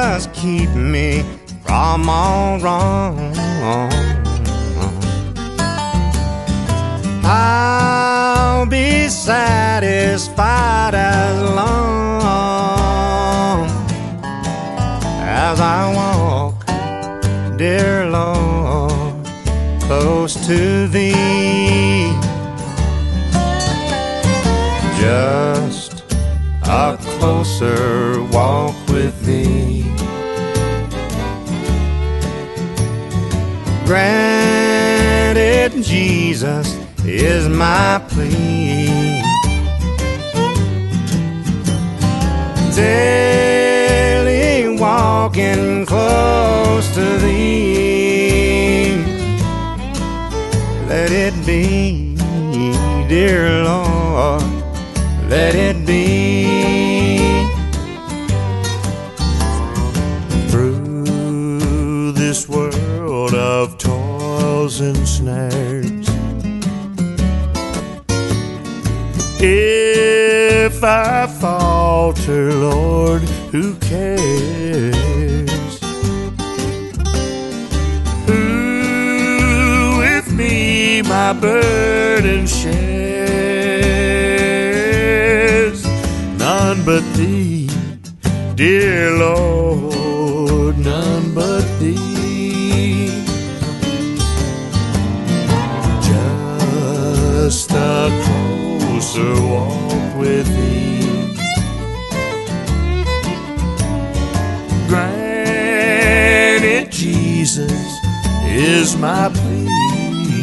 just keep me from all wrong. I'll be satisfied as long as I walk, dear Lord, close to Thee. Just a closer walk with Thee. Granted, Jesus is my plea. Daily walking close to Thee. Let it be, dear Lord, let it be. Through this world of toils and snares, if I falter, Lord, who cares? Who with me my burden shares? None but Thee, dear Lord, none but Thee. Just a closer walk with Thee. Granted, Jesus is my plea.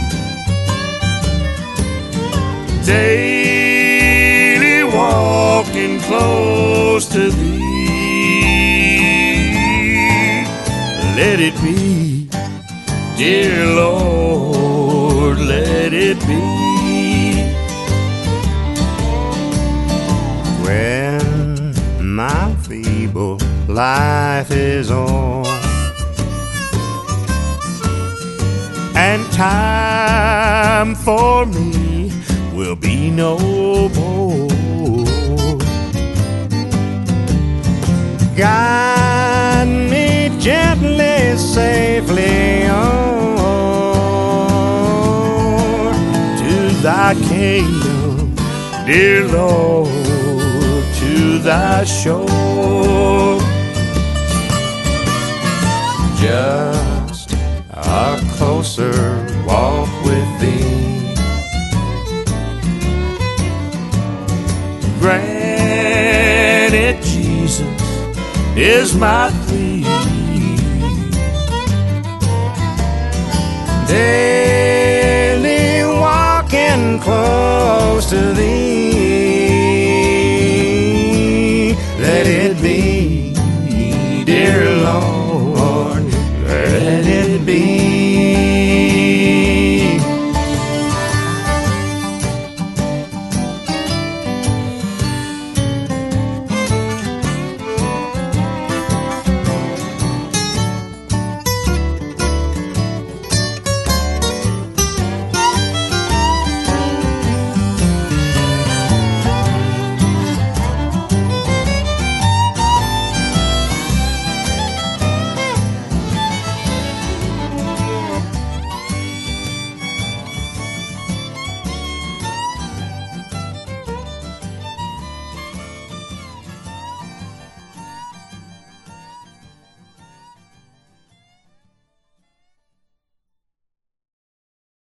Daily walking close to Thee. Let it be, dear Lord, let it be. When my feeble life is o'er and time for me will be no more, guide me gently, safely on to Thy kingdom, dear Lord, to Thy shore. Just a closer walk with Thee. Granted, Jesus is my plea. Daily walking close to Thee. Let it be,